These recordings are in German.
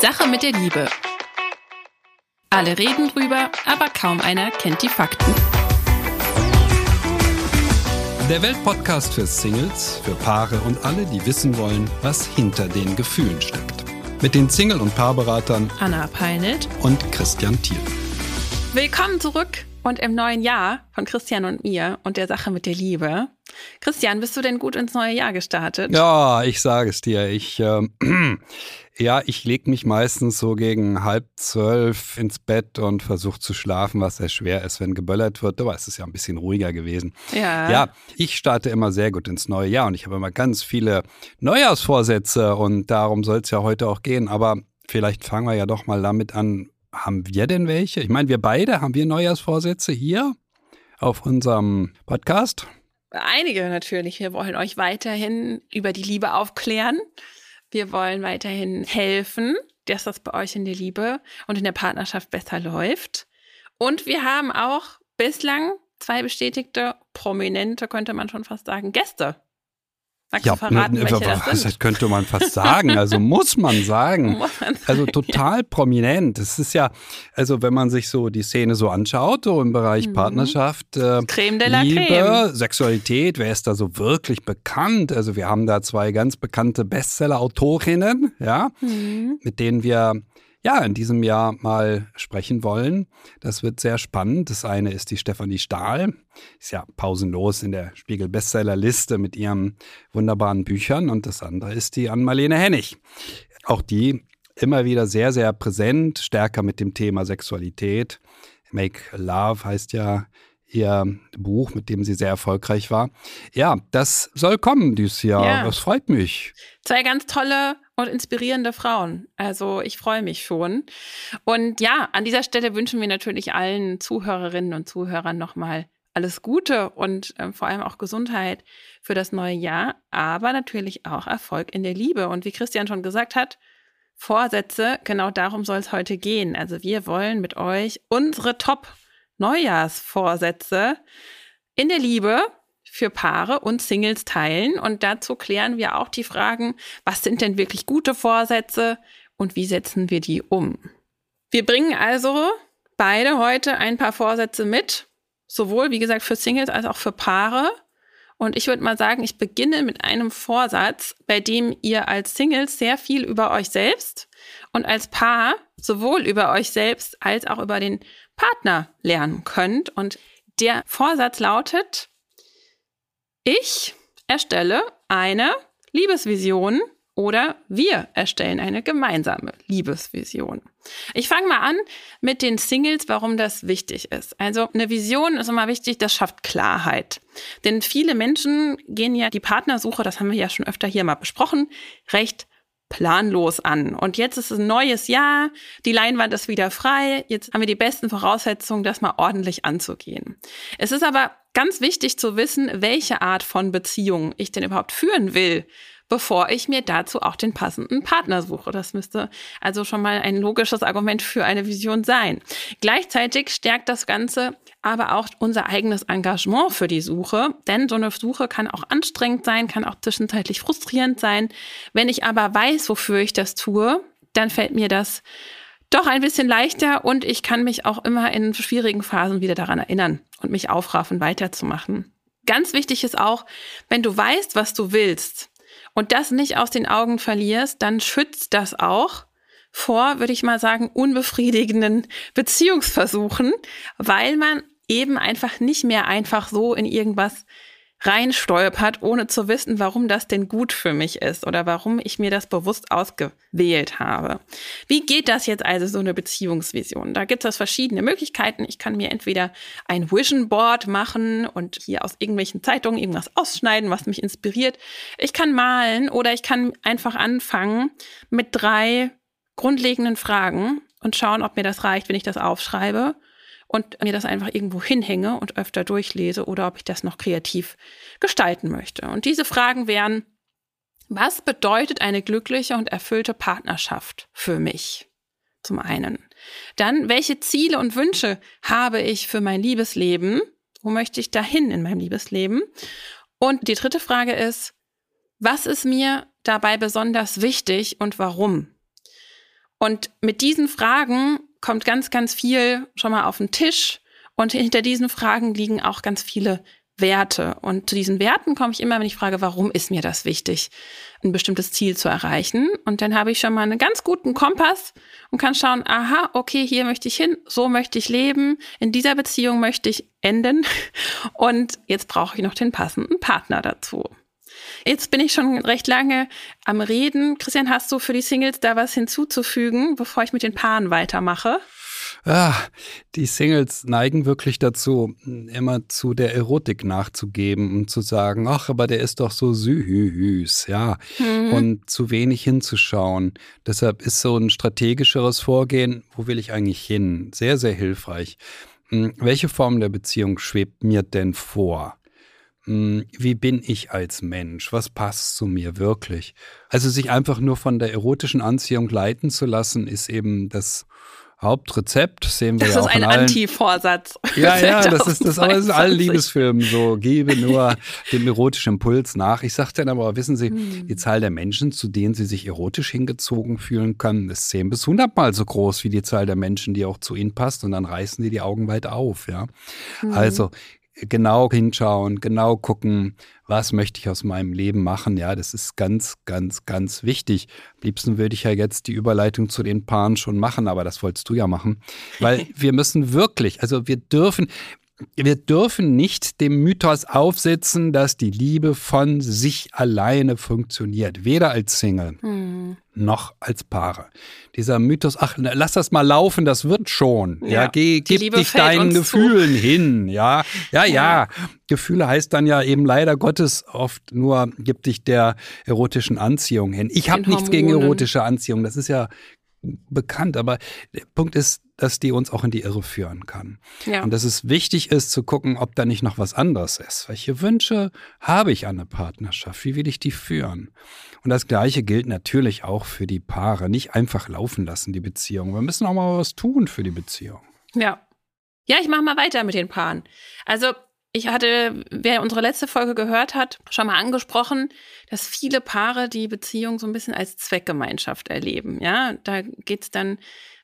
Sache mit der Liebe. Alle reden drüber, aber kaum einer kennt die Fakten. Der Weltpodcast für Singles, für Paare und alle, die wissen wollen, was hinter den Gefühlen steckt. Mit den Single- und Paarberatern Anna Peinelt und Christian Thiel. Willkommen zurück und im neuen Jahr von Christian und mir und der Sache mit der Liebe. Christian, bist du denn gut ins neue Jahr gestartet? Ja, ich sage es dir. Ich lege mich meistens so gegen 11:30 ins Bett und versuche zu schlafen, was sehr schwer ist, wenn geböllert wird. Aber es ist ja ein bisschen ruhiger gewesen. Ja, ich starte immer sehr gut ins neue Jahr und ich habe immer ganz viele Neujahrsvorsätze und darum soll es ja heute auch gehen. Aber vielleicht fangen wir ja doch mal damit an. Haben wir denn welche? Ich meine, wir beide, haben wir Neujahrsvorsätze hier auf unserem Podcast? Einige natürlich. Wir wollen euch weiterhin über die Liebe aufklären. Wir wollen weiterhin helfen, dass das bei euch in der Liebe und in der Partnerschaft besser läuft. Und wir haben auch bislang 2 bestätigte, prominente, könnte man schon fast sagen, Gäste. Magst du verraten, welche das sind? Das könnte man fast sagen, also muss man sagen. Also total prominent. Es ist ja, also wenn man sich so die Szene so anschaut, so im Bereich Partnerschaft, Creme de la Liebe, Creme. Sexualität, wer ist da so wirklich bekannt? Also wir haben da 2 ganz bekannte Bestseller-Autorinnen, ja, mit denen wir in diesem Jahr mal sprechen wollen. Das wird sehr spannend. Das eine ist die Stefanie Stahl. Ist ja pausenlos in der Spiegel-Bestsellerliste mit ihren wunderbaren Büchern. Und das andere ist die Ann-Marlene Hennig. Auch die immer wieder sehr, sehr präsent, stärker mit dem Thema Sexualität. Make Love heißt ja ihr Buch, mit dem sie sehr erfolgreich war. Ja, das soll kommen dieses Jahr. Ja. Das freut mich. 2 ganz tolle und inspirierende Frauen. Also ich freue mich schon. Und ja, an dieser Stelle wünschen wir natürlich allen Zuhörerinnen und Zuhörern nochmal alles Gute und vor allem auch Gesundheit für das neue Jahr, aber natürlich auch Erfolg in der Liebe. Und wie Christian schon gesagt hat, Vorsätze, genau darum soll es heute gehen. Also wir wollen mit euch unsere Top-Neujahrsvorsätze in der Liebe für Paare und Singles teilen. Und dazu klären wir auch die Fragen, was sind denn wirklich gute Vorsätze und wie setzen wir die um? Wir bringen also beide heute ein paar Vorsätze mit, sowohl, wie gesagt, für Singles als auch für Paare. Und ich würde mal sagen, ich beginne mit einem Vorsatz, bei dem ihr als Singles sehr viel über euch selbst und als Paar sowohl über euch selbst als auch über den Partner lernen könnt. Und der Vorsatz lautet: Ich erstelle eine Liebesvision oder wir erstellen eine gemeinsame Liebesvision. Ich fange mal an mit den Singles, warum das wichtig ist. Also eine Vision ist immer wichtig, das schafft Klarheit. Denn viele Menschen gehen ja die Partnersuche, das haben wir ja schon öfter hier mal besprochen, recht planlos an. Und jetzt ist es ein neues Jahr, die Leinwand ist wieder frei, jetzt haben wir die besten Voraussetzungen, das mal ordentlich anzugehen. Es ist aber ganz wichtig zu wissen, welche Art von Beziehung ich denn überhaupt führen will, bevor ich mir dazu auch den passenden Partner suche. Das müsste also schon mal ein logisches Argument für eine Vision sein. Gleichzeitig stärkt das Ganze aber auch unser eigenes Engagement für die Suche, denn so eine Suche kann auch anstrengend sein, kann auch zwischenzeitlich frustrierend sein. Wenn ich aber weiß, wofür ich das tue, dann fällt mir das doch ein bisschen leichter und ich kann mich auch immer in schwierigen Phasen wieder daran erinnern und mich aufraffen, weiterzumachen. Ganz wichtig ist auch, wenn du weißt, was du willst und das nicht aus den Augen verlierst, dann schützt das auch vor, würde ich mal sagen, unbefriedigenden Beziehungsversuchen, weil man eben einfach nicht mehr einfach so in irgendwas reinstolpert, ohne zu wissen, warum das denn gut für mich ist oder warum ich mir das bewusst ausgewählt habe. Wie geht das jetzt also, so eine Beziehungsvision? Da gibt es verschiedene Möglichkeiten. Ich kann mir entweder ein Vision Board machen und hier aus irgendwelchen Zeitungen irgendwas ausschneiden, was mich inspiriert. Ich kann malen oder ich kann einfach anfangen mit 3 grundlegenden Fragen und schauen, ob mir das reicht, wenn ich das aufschreibe und mir das einfach irgendwo hinhänge und öfter durchlese oder ob ich das noch kreativ gestalten möchte. Und diese Fragen wären: Was bedeutet eine glückliche und erfüllte Partnerschaft für mich? Zum einen. Dann, welche Ziele und Wünsche habe ich für mein Liebesleben? Wo möchte ich dahin in meinem Liebesleben? Und die 3. Frage ist: Was ist mir dabei besonders wichtig und warum? Und mit diesen Fragen kommt ganz, ganz viel schon mal auf den Tisch. Und hinter diesen Fragen liegen auch ganz viele Werte. Und zu diesen Werten komme ich immer, wenn ich frage, warum ist mir das wichtig, ein bestimmtes Ziel zu erreichen? Und dann habe ich schon mal einen ganz guten Kompass und kann schauen, aha, okay, hier möchte ich hin, so möchte ich leben, in dieser Beziehung möchte ich enden. Und jetzt brauche ich noch den passenden Partner dazu. Jetzt bin ich schon recht lange am Reden. Christian, hast du für die Singles da was hinzuzufügen, bevor ich mit den Paaren weitermache? Die Singles neigen wirklich dazu, immer zu der Erotik nachzugeben und zu sagen, ach, aber der ist doch so süß, ja, und zu wenig hinzuschauen. Deshalb ist so ein strategischeres Vorgehen, wo will ich eigentlich hin, sehr, sehr hilfreich. Welche Form der Beziehung schwebt mir denn vor? Wie bin ich als Mensch? Was passt zu mir wirklich? Also sich einfach nur von der erotischen Anziehung leiten zu lassen, ist eben das Hauptrezept, sehen wir ja auch in allen. Das ist ein Anti-Vorsatz. Ja, das ist aber in allen Liebesfilmen so. Gebe nur dem erotischen Impuls nach. Ich sage dann aber, wissen Sie, die Zahl der Menschen, zu denen Sie sich erotisch hingezogen fühlen können, ist 10 bis 100 Mal so groß wie die Zahl der Menschen, die auch zu Ihnen passt. Und dann reißen Sie die Augen weit auf, ja. Also genau hinschauen, genau gucken, was möchte ich aus meinem Leben machen. Ja, das ist ganz, ganz, ganz wichtig. Am liebsten würde ich ja jetzt die Überleitung zu den Paaren schon machen, aber das wolltest du ja machen. Weil wir müssen wirklich, also wir dürfen nicht dem Mythos aufsitzen, dass die Liebe von sich alleine funktioniert. Weder als Single noch als Paare. Dieser Mythos, ach, lass das mal laufen, das wird schon. Ja, gib dich deinen Gefühlen hin. Ja. Gefühle heißt dann ja eben leider Gottes oft nur, gib dich der erotischen Anziehung hin. Ich habe nichts gegen erotische Anziehung, das ist ja bekannt, aber der Punkt ist, dass die uns auch in die Irre führen kann. Ja. Und dass es wichtig ist zu gucken, ob da nicht noch was anderes ist. Welche Wünsche habe ich an eine Partnerschaft? Wie will ich die führen? Und das Gleiche gilt natürlich auch für die Paare. Nicht einfach laufen lassen, die Beziehung. Wir müssen auch mal was tun für die Beziehung. Ja, ich mache mal weiter mit den Paaren. Also ich hatte, wer unsere letzte Folge gehört hat, schon mal angesprochen, dass viele Paare die Beziehung so ein bisschen als Zweckgemeinschaft erleben. Ja, da geht es dann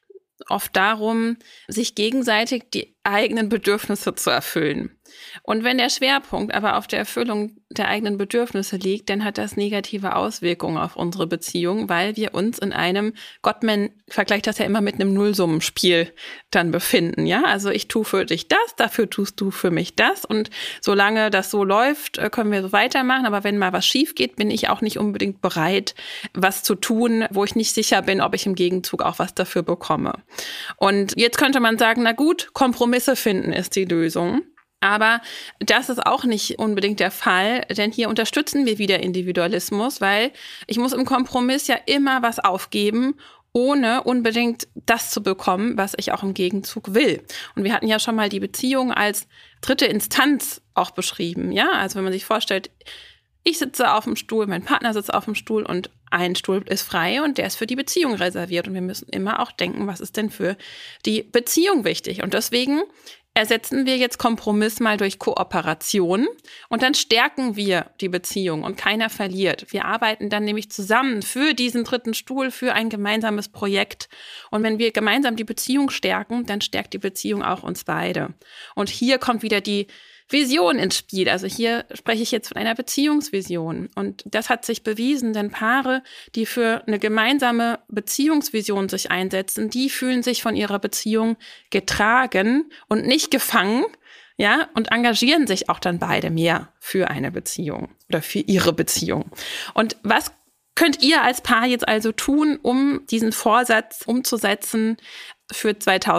oft darum, sich gegenseitig die eigenen Bedürfnisse zu erfüllen. Und wenn der Schwerpunkt aber auf der Erfüllung der eigenen Bedürfnisse liegt, dann hat das negative Auswirkungen auf unsere Beziehung, weil wir uns in einem, Gottman vergleicht das ja immer mit einem Nullsummenspiel dann befinden. Ja, also ich tue für dich das, dafür tust du für mich das. Und solange das so läuft, können wir so weitermachen. Aber wenn mal was schief geht, bin ich auch nicht unbedingt bereit, was zu tun, wo ich nicht sicher bin, ob ich im Gegenzug auch was dafür bekomme. Und jetzt könnte man sagen, na gut, Kompromisse finden ist die Lösung. Aber das ist auch nicht unbedingt der Fall, denn hier unterstützen wir wieder Individualismus, weil ich muss im Kompromiss ja immer was aufgeben, ohne unbedingt das zu bekommen, was ich auch im Gegenzug will. Und wir hatten ja schon mal die Beziehung als dritte Instanz auch beschrieben. Ja, also wenn man sich vorstellt, ich sitze auf dem Stuhl, mein Partner sitzt auf dem Stuhl und ein Stuhl ist frei und der ist für die Beziehung reserviert. Und wir müssen immer auch denken, was ist denn für die Beziehung wichtig? Und deswegen ersetzen wir jetzt Kompromiss mal durch Kooperation und dann stärken wir die Beziehung und keiner verliert. Wir arbeiten dann nämlich zusammen für diesen dritten Stuhl, für ein gemeinsames Projekt. Und wenn wir gemeinsam die Beziehung stärken, dann stärkt die Beziehung auch uns beide. Und hier kommt wieder die Vision ins Spiel. Also hier spreche ich jetzt von einer Beziehungsvision. Und das hat sich bewiesen, denn Paare, die für eine gemeinsame Beziehungsvision sich einsetzen, die fühlen sich von ihrer Beziehung getragen und nicht gefangen, ja, und engagieren sich auch dann beide mehr für eine Beziehung oder für ihre Beziehung. Und was könnt ihr als Paar jetzt also tun, um diesen Vorsatz umzusetzen für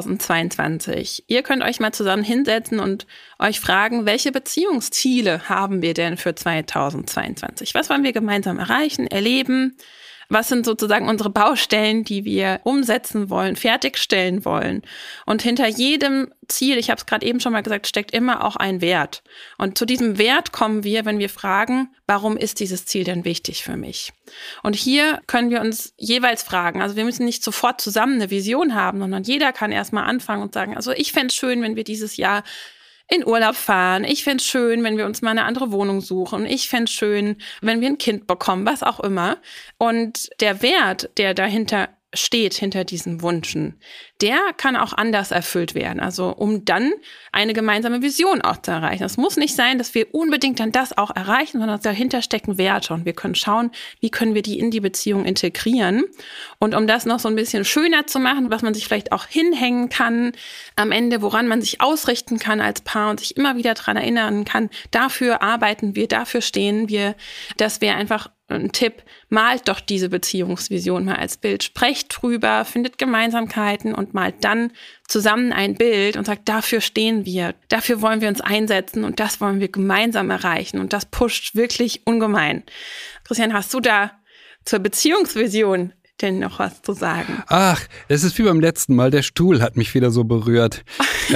2022? Ihr könnt euch mal zusammen hinsetzen und euch fragen, welche Beziehungsziele haben wir denn für 2022? Was wollen wir gemeinsam erreichen, erleben? Was sind sozusagen unsere Baustellen, die wir umsetzen wollen, fertigstellen wollen? Und hinter jedem Ziel, ich habe es gerade eben schon mal gesagt, steckt immer auch ein Wert. Und zu diesem Wert kommen wir, wenn wir fragen, warum ist dieses Ziel denn wichtig für mich? Und hier können wir uns jeweils fragen, also wir müssen nicht sofort zusammen eine Vision haben, sondern jeder kann erstmal anfangen und sagen, also ich fände es schön, wenn wir dieses Jahr in Urlaub fahren. Ich fände es schön, wenn wir uns mal eine andere Wohnung suchen. Ich fände es schön, wenn wir ein Kind bekommen, was auch immer. Und der Wert, der dahinter steht hinter diesen Wünschen, der kann auch anders erfüllt werden. Also um dann eine gemeinsame Vision auch zu erreichen. Es muss nicht sein, dass wir unbedingt dann das auch erreichen, sondern dahinter stecken Werte und wir können schauen, wie können wir die in die Beziehung integrieren. Und um das noch so ein bisschen schöner zu machen, was man sich vielleicht auch hinhängen kann am Ende, woran man sich ausrichten kann als Paar und sich immer wieder daran erinnern kann, dafür arbeiten wir, dafür stehen wir. Das wäre einfach ein Tipp, malt doch diese Beziehungsvision mal als Bild, sprecht drüber, findet Gemeinsamkeiten und malt dann zusammen ein Bild und sagt, dafür stehen wir, dafür wollen wir uns einsetzen und das wollen wir gemeinsam erreichen und das pusht wirklich ungemein. Christian, hast du da zur Beziehungsvision denn noch was zu sagen? Ach, es ist wie beim letzten Mal, der Stuhl hat mich wieder so berührt.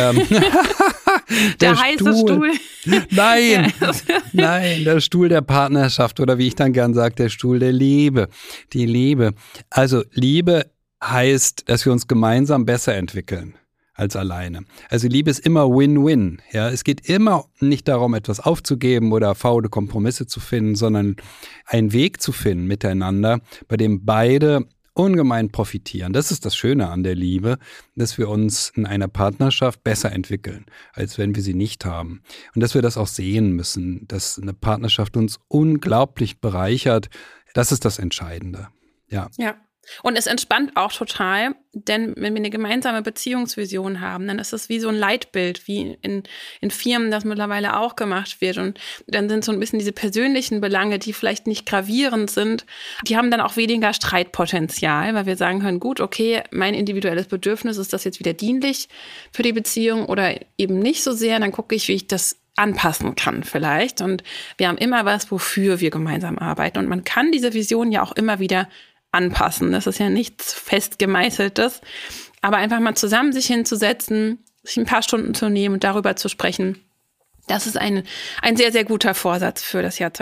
Der heiße Stuhl. Nein, nein, der Stuhl der Partnerschaft oder wie ich dann gern sage, der Stuhl der Liebe. Die Liebe. Also Liebe heißt, dass wir uns gemeinsam besser entwickeln als alleine. Also Liebe ist immer Win-Win. Ja, es geht immer nicht darum, etwas aufzugeben oder faule Kompromisse zu finden, sondern einen Weg zu finden miteinander, bei dem beide ungemein profitieren. Das ist das Schöne an der Liebe, dass wir uns in einer Partnerschaft besser entwickeln, als wenn wir sie nicht haben. Und dass wir das auch sehen müssen, dass eine Partnerschaft uns unglaublich bereichert. Das ist das Entscheidende. Ja. Ja. Und es entspannt auch total, denn wenn wir eine gemeinsame Beziehungsvision haben, dann ist es wie so ein Leitbild, wie in Firmen das mittlerweile auch gemacht wird. Und dann sind so ein bisschen diese persönlichen Belange, die vielleicht nicht gravierend sind, die haben dann auch weniger Streitpotenzial, weil wir sagen können, gut, okay, mein individuelles Bedürfnis, ist das jetzt wieder dienlich für die Beziehung oder eben nicht so sehr, dann gucke ich, wie ich das anpassen kann vielleicht. Und wir haben immer was, wofür wir gemeinsam arbeiten. Und man kann diese Vision ja auch immer wieder anpassen. Das ist ja nichts Festgemeißeltes. Aber einfach mal zusammen sich hinzusetzen, sich ein paar Stunden zu nehmen und darüber zu sprechen, das ist ein sehr, sehr guter Vorsatz für das Jahr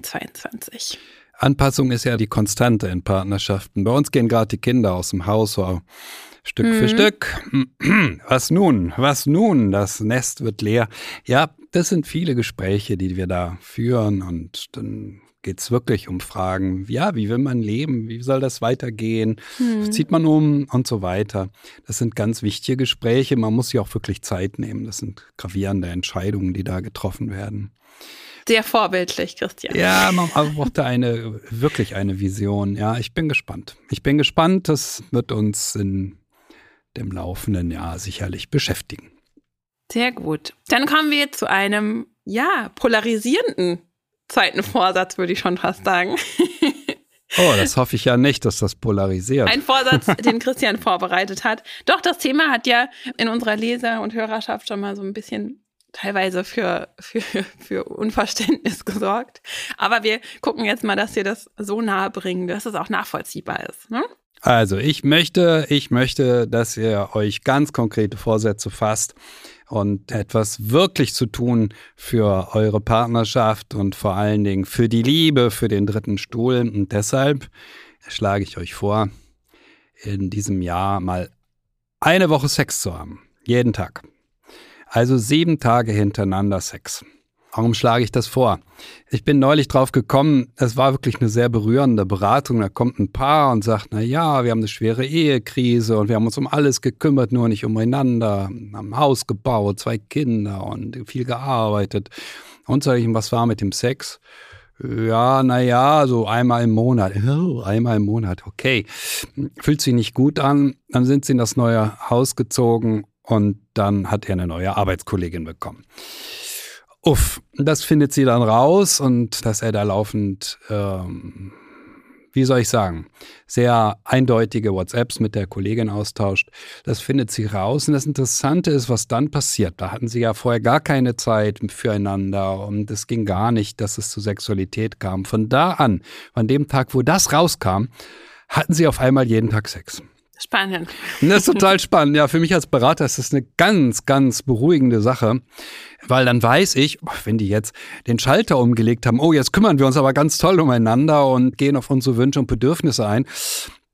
2022. Anpassung ist ja die Konstante in Partnerschaften. Bei uns gehen gerade die Kinder aus dem Haus, so Stück für Stück. Was nun? Was nun? Das Nest wird leer. Ja, das sind viele Gespräche, die wir da führen und dann geht es wirklich um Fragen, ja, wie will man leben, wie soll das weitergehen, was zieht man um und so weiter. Das sind ganz wichtige Gespräche, man muss sich auch wirklich Zeit nehmen. Das sind gravierende Entscheidungen, die da getroffen werden. Sehr vorbildlich, Christian. Ja, man braucht da wirklich eine Vision. Ja, ich bin gespannt. Das wird uns in dem laufenden Jahr sicherlich beschäftigen. Sehr gut. Dann kommen wir zu einem, polarisierenden zweiten Vorsatz, würde ich schon fast sagen. Oh, das hoffe ich ja nicht, dass das polarisiert. Ein Vorsatz, den Christian vorbereitet hat. Doch, das Thema hat ja in unserer Leser- und Hörerschaft schon mal so ein bisschen teilweise für Unverständnis gesorgt. Aber wir gucken jetzt mal, dass wir das so nahe bringen, dass es auch nachvollziehbar ist. Ne? Also ich möchte, dass ihr euch ganz konkrete Vorsätze fasst und etwas wirklich zu tun für eure Partnerschaft und vor allen Dingen für die Liebe, für den dritten Stuhl. Und deshalb schlage ich euch vor, in diesem Jahr mal eine Woche Sex zu haben. Jeden Tag. Also 7 Tage hintereinander Sex. Warum schlage ich das vor? Ich bin neulich drauf gekommen, es war wirklich eine sehr berührende Beratung. Da kommt ein Paar und sagt, na ja, wir haben eine schwere Ehekrise und wir haben uns um alles gekümmert, nur nicht umeinander, haben ein Haus gebaut, 2 Kinder und viel gearbeitet. Und sage ich, was war mit dem Sex? Ja, naja, so einmal im Monat. Oh, einmal im Monat, okay. Fühlt sich nicht gut an. Dann sind sie in das neue Haus gezogen und dann hat er eine neue Arbeitskollegin bekommen. Das findet sie dann raus und dass er da laufend, sehr eindeutige WhatsApps mit der Kollegin austauscht. Das findet sie raus und das Interessante ist, was dann passiert. Da hatten sie ja vorher gar keine Zeit füreinander und es ging gar nicht, dass es zu Sexualität kam. Von da an, von dem Tag, wo das rauskam, hatten sie auf einmal jeden Tag Sex. Spannend. Und das ist total spannend. Ja, für mich als Berater ist das eine ganz, ganz beruhigende Sache, weil dann weiß ich, wenn die jetzt den Schalter umgelegt haben, jetzt kümmern wir uns aber ganz toll umeinander und gehen auf unsere Wünsche und Bedürfnisse ein,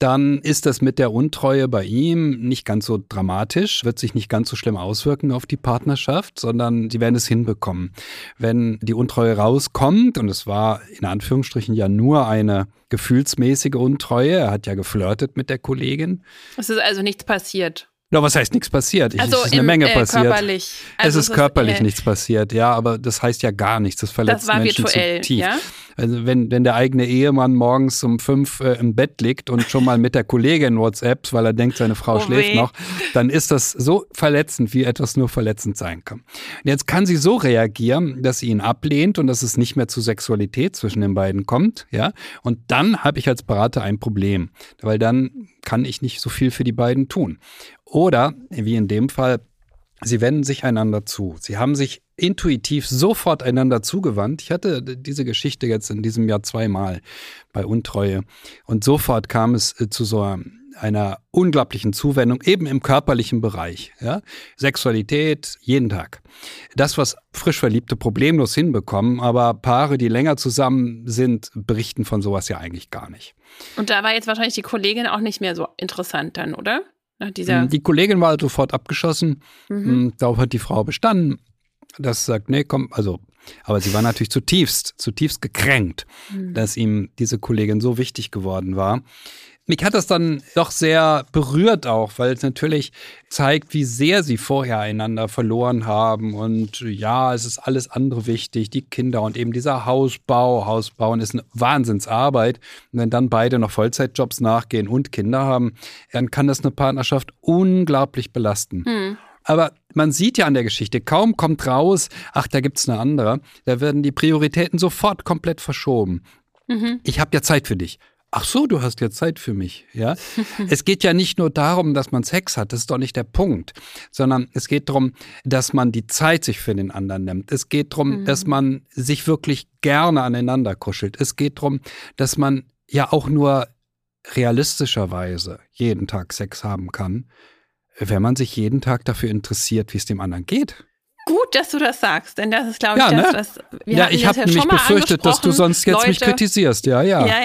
dann ist das mit der Untreue bei ihm nicht ganz so dramatisch, wird sich nicht ganz so schlimm auswirken auf die Partnerschaft, sondern sie werden es hinbekommen. Wenn die Untreue rauskommt, und es war in Anführungsstrichen ja nur eine gefühlsmäßige Untreue, er hat ja geflirtet mit der Kollegin. Es ist also nichts passiert. Ja, was heißt nichts passiert? Also es ist eine Menge passiert. Körperlich. Also es ist körperlich nichts passiert, ja, aber das heißt ja gar nichts. Das verletzt Menschen zutiefst. Ja? Also wenn der eigene Ehemann morgens um 5 im Bett liegt und schon mal mit der Kollegin WhatsAppt, weil er denkt, seine Frau schläft noch, dann ist das so verletzend, wie etwas nur verletzend sein kann. Und jetzt kann sie so reagieren, dass sie ihn ablehnt und dass es nicht mehr zu Sexualität zwischen den beiden kommt, ja. Und dann habe ich als Berater ein Problem, weil dann kann ich nicht so viel für die beiden tun. Oder, wie in dem Fall, sie wenden sich einander zu. Sie haben sich intuitiv sofort einander zugewandt. Ich hatte diese Geschichte jetzt in diesem Jahr 2-mal bei Untreue. Und sofort kam es zu so einer unglaublichen Zuwendung, eben im körperlichen Bereich. Ja? Sexualität jeden Tag. Das, was frisch Verliebte problemlos hinbekommen, aber Paare, die länger zusammen sind, berichten von sowas ja eigentlich gar nicht. Und da war jetzt wahrscheinlich die Kollegin auch nicht mehr so interessant dann, oder? Die Kollegin war sofort abgeschossen. Darauf hat die Frau bestanden. Das sagt, nee, komm, aber sie war natürlich zutiefst gekränkt, dass ihm diese Kollegin so wichtig geworden war. Mich hat das dann doch sehr berührt auch, weil es natürlich zeigt, wie sehr sie vorher einander verloren haben. Und ja, es ist alles andere wichtig, die Kinder und eben dieser Hausbau. Hausbauen ist eine Wahnsinnsarbeit. Und wenn dann beide noch Vollzeitjobs nachgehen und Kinder haben, dann kann das eine Partnerschaft unglaublich belasten. Aber man sieht ja an der Geschichte, kaum kommt raus, ach, da gibt's eine andere, da werden die Prioritäten sofort komplett verschoben. Ich habe ja Zeit für dich. Ach so, du hast jetzt Zeit für mich, ja? Es geht ja nicht nur darum, dass man Sex hat, das ist doch nicht der Punkt, sondern es geht darum, dass man die Zeit sich für den anderen nimmt. Es geht darum, dass man sich wirklich gerne aneinander kuschelt. Es geht darum, dass man ja auch nur realistischerweise jeden Tag Sex haben kann, wenn man sich jeden Tag dafür interessiert, wie es dem anderen geht. Gut, dass du das sagst, denn das ist, glaube ich, das, was wir ich habe nämlich befürchtet, dass du sonst jetzt mich kritisierst. Ja. Ja,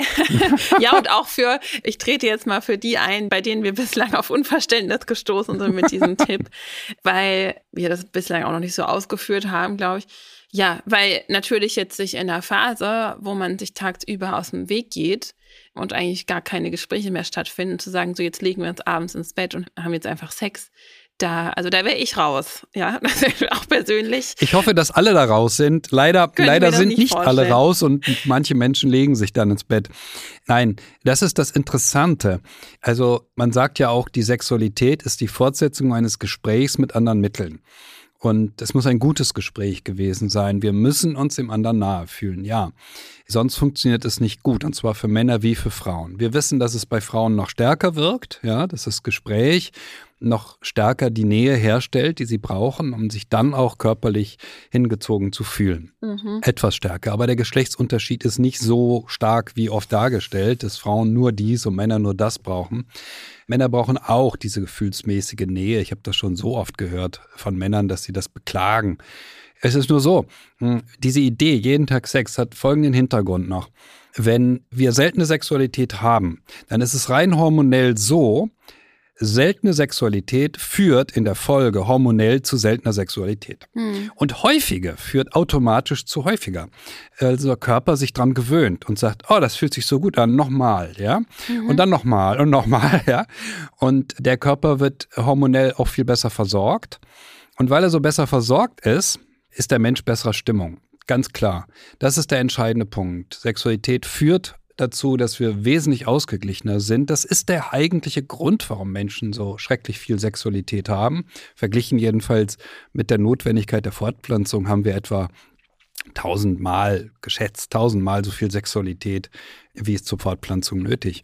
und auch ich trete jetzt mal für die ein, bei denen wir bislang auf Unverständnis gestoßen sind mit diesem Tipp, weil wir das bislang auch noch nicht so ausgeführt haben, glaube ich. Ja, weil natürlich jetzt sich in der Phase, wo man sich tagsüber aus dem Weg geht und eigentlich gar keine Gespräche mehr stattfinden, zu sagen, so jetzt legen wir uns abends ins Bett und haben jetzt einfach Sex, da wäre ich raus, ja, auch persönlich. Ich hoffe, dass alle da raus sind. Leider sind nicht alle raus und manche Menschen legen sich dann ins Bett. Nein, das ist das Interessante. Also man sagt ja auch, die Sexualität ist die Fortsetzung eines Gesprächs mit anderen Mitteln. Und es muss ein gutes Gespräch gewesen sein. Wir müssen uns dem anderen nahe fühlen, ja. Sonst funktioniert es nicht gut, und zwar für Männer wie für Frauen. Wir wissen, dass es bei Frauen noch stärker wirkt, ja, dass das Gespräch noch stärker die Nähe herstellt, die sie brauchen, um sich dann auch körperlich hingezogen zu fühlen. Etwas stärker, aber der Geschlechtsunterschied ist nicht so stark wie oft dargestellt, dass Frauen nur dies und Männer nur das brauchen. Männer brauchen auch diese gefühlsmäßige Nähe. Ich habe das schon so oft gehört von Männern, dass sie das beklagen. Es ist nur so, diese Idee, jeden Tag Sex, hat folgenden Hintergrund noch. Wenn wir seltene Sexualität haben, dann ist es rein hormonell so, seltene Sexualität führt in der Folge hormonell zu seltener Sexualität. Und häufige führt automatisch zu häufiger. Also der Körper sich dran gewöhnt und sagt, oh, das fühlt sich so gut an, nochmal, ja. Und dann nochmal und nochmal, ja. Und der Körper wird hormonell auch viel besser versorgt. Und weil er so besser versorgt ist der Mensch besserer Stimmung. Ganz klar. Das ist der entscheidende Punkt. Sexualität führt dazu, dass wir wesentlich ausgeglichener sind. Das ist der eigentliche Grund, warum Menschen so schrecklich viel Sexualität haben. Verglichen jedenfalls mit der Notwendigkeit der Fortpflanzung haben wir etwa 1000-mal so viel Sexualität, wie es zur Fortpflanzung nötig.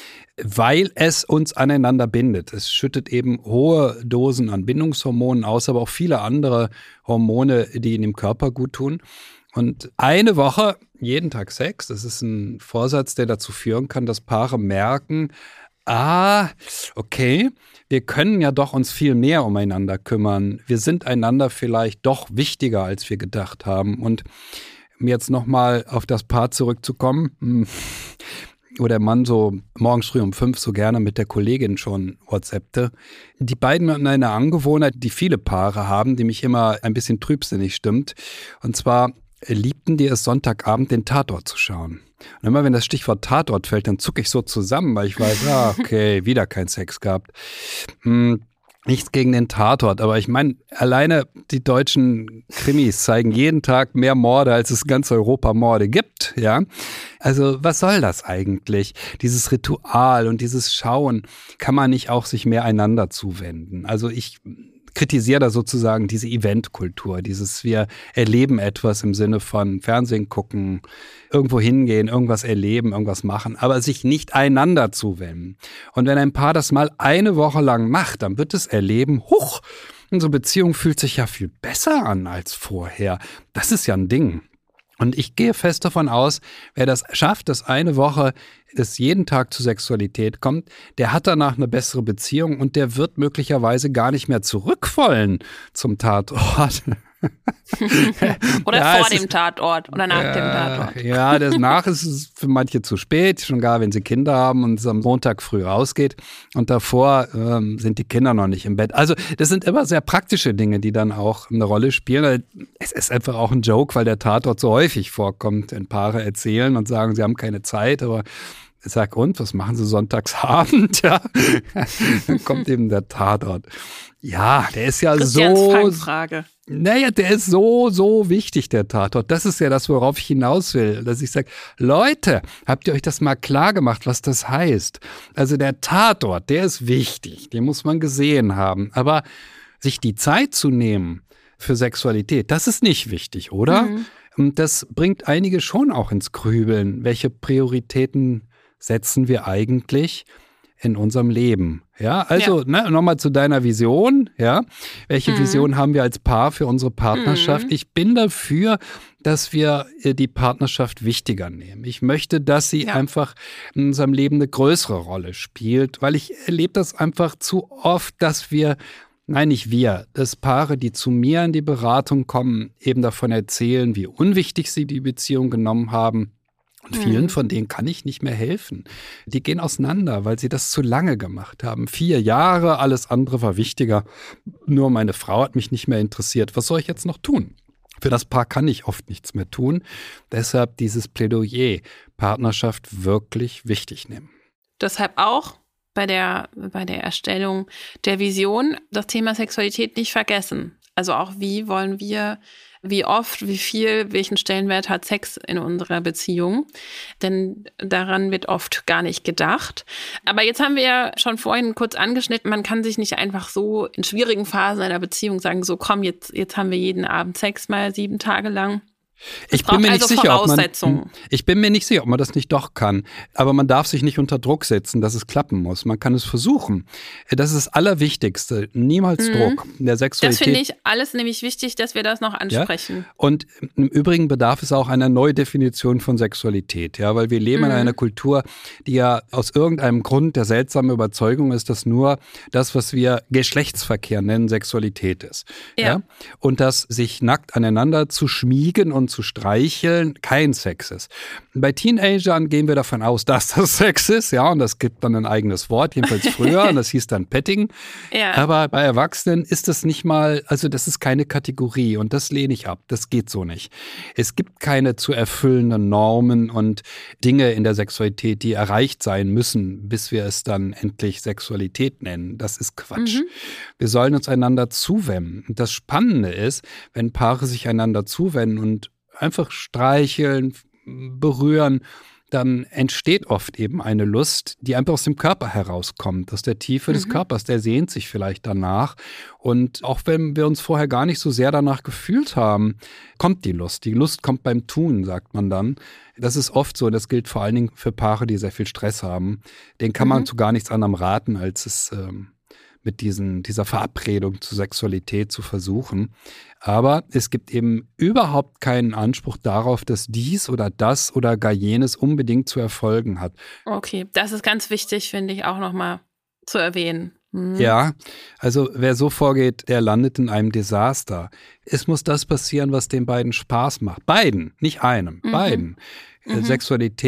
Weil es uns aneinander bindet. Es schüttet eben hohe Dosen an Bindungshormonen aus, aber auch viele andere Hormone, die in dem Körper gut tun. Und eine Woche, jeden Tag Sex, das ist ein Vorsatz, der dazu führen kann, dass Paare merken, okay, wir können ja doch uns viel mehr umeinander kümmern. Wir sind einander vielleicht doch wichtiger, als wir gedacht haben. Und um jetzt nochmal auf das Paar zurückzukommen, wo der Mann so morgens früh um 5 so gerne mit der Kollegin schon WhatsAppte. Die beiden hatten eine Angewohnheit, die viele Paare haben, die mich immer ein bisschen trübsinnig stimmt. Und zwar liebten die es, Sonntagabend den Tatort zu schauen. Und immer wenn das Stichwort Tatort fällt, dann zucke ich so zusammen, weil ich weiß, okay, wieder kein Sex gehabt. Nichts gegen den Tatort, aber ich meine, alleine die deutschen Krimis zeigen jeden Tag mehr Morde, als es in ganz Europa Morde gibt, ja. Also was soll das eigentlich? Dieses Ritual und dieses Schauen, kann man nicht auch sich mehr einander zuwenden? Also ich kritisiere da sozusagen diese Eventkultur, wir erleben etwas im Sinne von Fernsehen gucken, irgendwo hingehen, irgendwas erleben, irgendwas machen, aber sich nicht einander zuwenden. Und wenn ein Paar das mal eine Woche lang macht, dann wird es erleben, unsere Beziehung fühlt sich ja viel besser an als vorher. Das ist ja ein Ding. Und ich gehe fest davon aus, wer das schafft, dass eine Woche es jeden Tag zu Sexualität kommt, der hat danach eine bessere Beziehung und der wird möglicherweise gar nicht mehr zurück wollen zum Tatort. Oder vor dem Tatort oder nach dem Tatort. Ja, danach ist es für manche zu spät, schon gar wenn sie Kinder haben und es am Montag früh rausgeht. Und davor sind die Kinder noch nicht im Bett. Also das sind immer sehr praktische Dinge, die dann auch eine Rolle spielen. Es ist einfach auch ein Joke, weil der Tatort so häufig vorkommt, wenn Paare erzählen und sagen, sie haben keine Zeit, aber ich sag, und, was machen Sie Sonntagsabend? Ja, dann kommt eben der Tatort. Ja, der ist ja so... Frage. Naja, der ist so wichtig, der Tatort. Das ist ja das, worauf ich hinaus will. Dass ich sage, Leute, habt ihr euch das mal klar gemacht, was das heißt? Also der Tatort, der ist wichtig, den muss man gesehen haben. Aber sich die Zeit zu nehmen für Sexualität, das ist nicht wichtig, oder? Mhm. Und das bringt einige schon auch ins Grübeln. Welche Prioritäten setzen wir eigentlich in unserem Leben? Ja, also nochmal zu deiner Vision. Ja, welche Vision haben wir als Paar für unsere Partnerschaft? Ich bin dafür, dass wir die Partnerschaft wichtiger nehmen. Ich möchte, dass sie einfach in unserem Leben eine größere Rolle spielt, weil ich erlebe das einfach zu oft, dass dass Paare, die zu mir in die Beratung kommen, eben davon erzählen, wie unwichtig sie die Beziehung genommen haben. Und vielen von denen kann ich nicht mehr helfen. Die gehen auseinander, weil sie das zu lange gemacht haben. 4 Jahre, alles andere war wichtiger. Nur meine Frau hat mich nicht mehr interessiert. Was soll ich jetzt noch tun? Für das Paar kann ich oft nichts mehr tun. Deshalb dieses Plädoyer, Partnerschaft wirklich wichtig nehmen. Deshalb auch bei der Erstellung der Vision das Thema Sexualität nicht vergessen. Also auch wie oft, wie viel, welchen Stellenwert hat Sex in unserer Beziehung? Denn daran wird oft gar nicht gedacht. Aber jetzt haben wir ja schon vorhin kurz angeschnitten, man kann sich nicht einfach so in schwierigen Phasen einer Beziehung sagen, so komm, jetzt haben wir jeden Abend Sex mal 7 Tage lang. Ich bin mir nicht sicher, ob man das nicht doch kann. Aber man darf sich nicht unter Druck setzen, dass es klappen muss. Man kann es versuchen. Das ist das Allerwichtigste. Niemals Druck. In der Sexualität. Das finde ich alles nämlich wichtig, dass wir das noch ansprechen. Ja? Und im Übrigen bedarf es auch einer Neudefinition von Sexualität. Ja, weil wir leben in einer Kultur, die ja aus irgendeinem Grund der seltsamen Überzeugung ist, dass nur das, was wir Geschlechtsverkehr nennen, Sexualität ist. Ja? Und dass sich nackt aneinander zu schmiegen und zu streicheln kein Sex ist. Bei Teenagern gehen wir davon aus, dass das Sex ist, ja, und das gibt dann ein eigenes Wort, jedenfalls früher, und das hieß dann Petting. Ja. Aber bei Erwachsenen ist das nicht mal, also das ist keine Kategorie und das lehne ich ab, das geht so nicht. Es gibt keine zu erfüllenden Normen und Dinge in der Sexualität, die erreicht sein müssen, bis wir es dann endlich Sexualität nennen. Das ist Quatsch. Wir sollen uns einander zuwenden. Und das Spannende ist, wenn Paare sich einander zuwenden und einfach streicheln, berühren, dann entsteht oft eben eine Lust, die einfach aus dem Körper herauskommt, aus der Tiefe des Körpers. Der sehnt sich vielleicht danach. Und auch wenn wir uns vorher gar nicht so sehr danach gefühlt haben, kommt die Lust. Die Lust kommt beim Tun, sagt man dann. Das ist oft so. Das gilt vor allen Dingen für Paare, die sehr viel Stress haben. Den kann man zu gar nichts anderem raten, als es mit dieser Verabredung zur Sexualität zu versuchen. Aber es gibt eben überhaupt keinen Anspruch darauf, dass dies oder das oder gar jenes unbedingt zu erfolgen hat. Okay, das ist ganz wichtig, finde ich, auch nochmal zu erwähnen. Ja, also wer so vorgeht, der landet in einem Desaster. Es muss das passieren, was den beiden Spaß macht. Beiden, nicht einem, beiden. Sexualität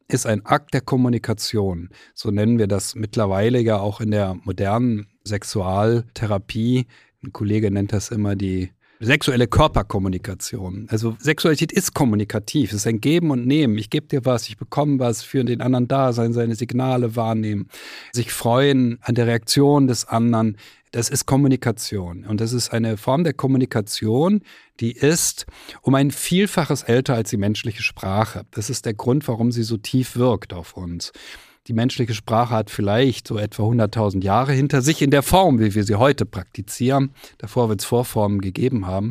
ist ein Akt der Kommunikation. So nennen wir das mittlerweile ja auch in der modernen Sexualtherapie. Ein Kollege nennt das immer die sexuelle Körperkommunikation. Also Sexualität ist kommunikativ, es ist ein Geben und Nehmen. Ich gebe dir was, ich bekomme was, für den anderen da sein, seine Signale wahrnehmen, sich freuen an der Reaktion des anderen. Das ist Kommunikation. Und das ist eine Form der Kommunikation, die ist um ein Vielfaches älter als die menschliche Sprache. Das ist der Grund, warum sie so tief wirkt auf uns. Die menschliche Sprache hat vielleicht so etwa 100.000 Jahre hinter sich in der Form, wie wir sie heute praktizieren. Davor wird es Vorformen gegeben haben.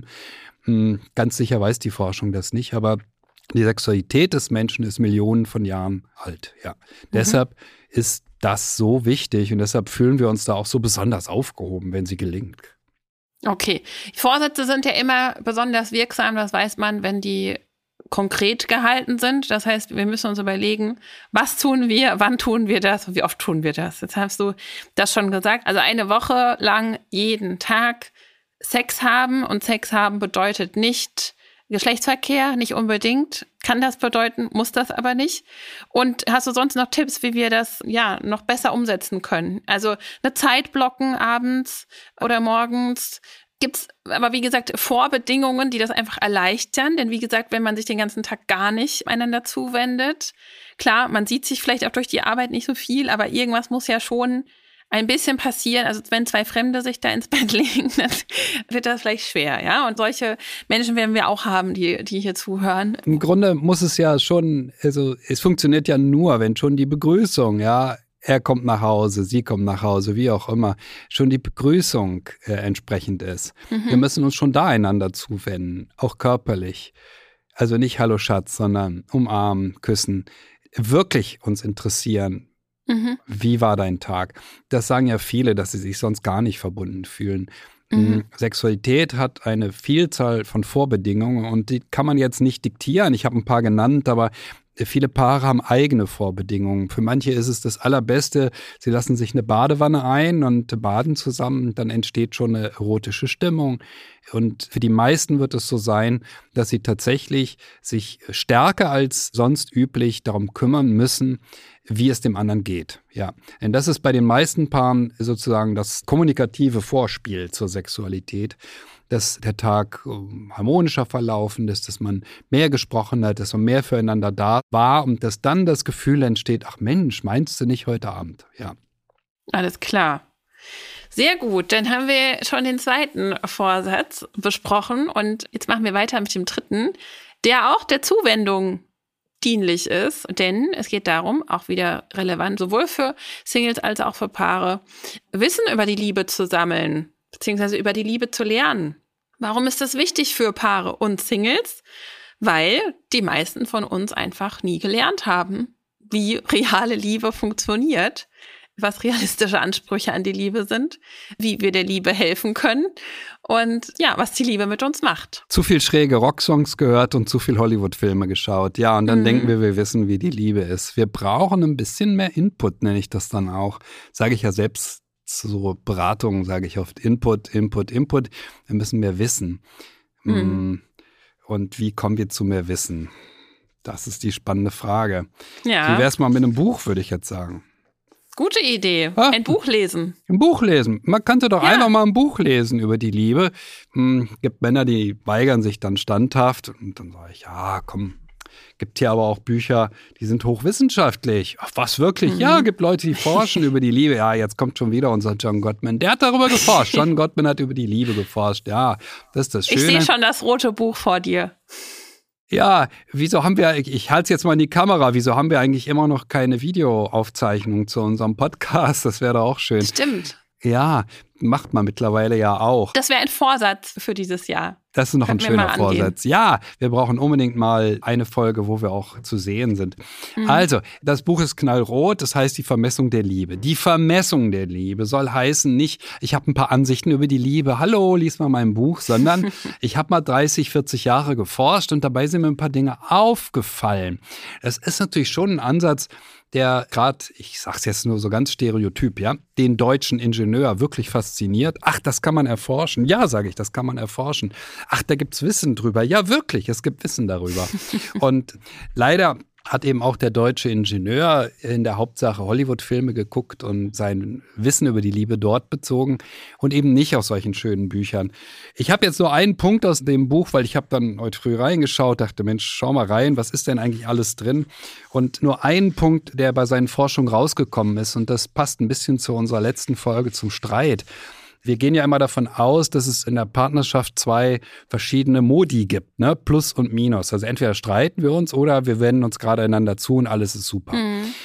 Ganz sicher weiß die Forschung das nicht, aber die Sexualität des Menschen ist Millionen von Jahren alt. Ja. Deshalb ist das so wichtig und deshalb fühlen wir uns da auch so besonders aufgehoben, wenn sie gelingt. Okay. Vorsätze sind ja immer besonders wirksam, das weiß man, wenn die konkret gehalten sind. Das heißt, wir müssen uns überlegen, was tun wir, wann tun wir das und wie oft tun wir das. Jetzt hast du das schon gesagt. Also eine Woche lang jeden Tag Sex haben, und Sex haben bedeutet nicht Geschlechtsverkehr, nicht unbedingt. Kann das bedeuten, muss das aber nicht. Und hast du sonst noch Tipps, wie wir das noch besser umsetzen können? Also eine Zeit blocken abends oder morgens. Gibt's aber, wie gesagt, Vorbedingungen, die das einfach erleichtern? Denn wie gesagt, wenn man sich den ganzen Tag gar nicht einander zuwendet, klar, man sieht sich vielleicht auch durch die Arbeit nicht so viel, aber irgendwas muss ja schon ein bisschen passieren. Also wenn zwei Fremde sich da ins Bett legen, dann wird das vielleicht schwer, ja? Und solche Menschen werden wir auch haben, die hier zuhören. Im Grunde muss es ja schon, also es funktioniert ja nur, wenn schon die Begrüßung, er kommt nach Hause, sie kommt nach Hause, wie auch immer, schon die Begrüßung entsprechend ist. Wir müssen uns schon da einander zuwenden, auch körperlich. Also nicht Hallo Schatz, sondern umarmen, küssen, wirklich uns interessieren. Wie war dein Tag? Das sagen ja viele, dass sie sich sonst gar nicht verbunden fühlen. Sexualität hat eine Vielzahl von Vorbedingungen und die kann man jetzt nicht diktieren. Ich habe ein paar genannt, aber viele Paare haben eigene Vorbedingungen. Für manche ist es das Allerbeste, sie lassen sich eine Badewanne ein und baden zusammen, dann entsteht schon eine erotische Stimmung. Und für die meisten wird es so sein, dass sie tatsächlich sich stärker als sonst üblich darum kümmern müssen, wie es dem anderen geht. Ja, denn das ist bei den meisten Paaren sozusagen das kommunikative Vorspiel zur Sexualität, dass der Tag harmonischer verlaufen ist, dass man mehr gesprochen hat, dass man mehr füreinander da war und dass dann das Gefühl entsteht, ach Mensch, meinst du nicht heute Abend? Ja. Alles klar. Sehr gut, dann haben wir schon den zweiten Vorsatz besprochen und jetzt machen wir weiter mit dem dritten, der auch der Zuwendung dienlich ist, denn es geht darum, auch wieder relevant, sowohl für Singles als auch für Paare, Wissen über die Liebe zu sammeln, beziehungsweise über die Liebe zu lernen. Warum ist das wichtig für Paare und Singles? Weil die meisten von uns einfach nie gelernt haben, wie reale Liebe funktioniert, was realistische Ansprüche an die Liebe sind, wie wir der Liebe helfen können und was die Liebe mit uns macht. Zu viel schräge Rocksongs gehört und zu viel Hollywood-Filme geschaut. Ja, und dann denken wir wissen, wie die Liebe ist. Wir brauchen ein bisschen mehr Input, nenne ich das dann auch. Sage ich ja selbst, so Beratungen sage ich oft Input. Wir müssen mehr wissen. Und wie kommen wir zu mehr Wissen? Das ist die spannende Frage. Ja. Wie wäre es mal mit einem Buch, würde ich jetzt sagen. Gute Idee. Ein Buch lesen. Ein Buch lesen. Man könnte doch einfach mal ein Buch lesen über die Liebe. Gibt Männer, die weigern sich dann standhaft. Und dann sage ich, ja, komm. Gibt hier aber auch Bücher, die sind hochwissenschaftlich. Ach, was wirklich? Ja, gibt Leute, die forschen über die Liebe. Ja, jetzt kommt schon wieder unser John Gottman. Der hat darüber geforscht. John Gottman hat über die Liebe geforscht. Ja, das ist das Schöne. Ich sehe schon das rote Buch vor dir. Ja, wieso haben wir, ich halte es jetzt mal in die Kamera, wieso haben wir eigentlich immer noch keine Videoaufzeichnung zu unserem Podcast? Das wäre doch auch schön. Stimmt. Ja, macht man mittlerweile ja auch. Das wäre ein Vorsatz für dieses Jahr. Das ist noch ein schöner Vorsatz. Ja, wir brauchen unbedingt mal eine Folge, wo wir auch zu sehen sind. Also, das Buch ist knallrot, das heißt die Vermessung der Liebe. Die Vermessung der Liebe soll heißen nicht, ich habe ein paar Ansichten über die Liebe, hallo, lies mal mein Buch, sondern ich habe mal 30, 40 Jahre geforscht und dabei sind mir ein paar Dinge aufgefallen. Das ist natürlich schon ein Ansatz, der gerade, ich sag's jetzt nur so ganz stereotyp, ja, den deutschen Ingenieur wirklich fasziniert. Ach, das kann man erforschen. Ja, sage ich, das kann man erforschen. Ach, da gibt's Wissen drüber. Ja, wirklich, es gibt Wissen darüber. Und leider hat eben auch der deutsche Ingenieur in der Hauptsache Hollywood-Filme geguckt und sein Wissen über die Liebe dort bezogen und eben nicht aus solchen schönen Büchern. Ich habe jetzt nur einen Punkt aus dem Buch, weil ich habe dann heute früh reingeschaut, dachte, Mensch, schau mal rein, was ist denn eigentlich alles drin? Und nur einen Punkt, der bei seinen Forschungen rausgekommen ist, und das passt ein bisschen zu unserer letzten Folge zum Streit. Wir gehen ja immer davon aus, dass es in der Partnerschaft 2 verschiedene Modi gibt, ne? Plus und Minus. Also entweder streiten wir uns oder wir wenden uns gerade einander zu und alles ist super.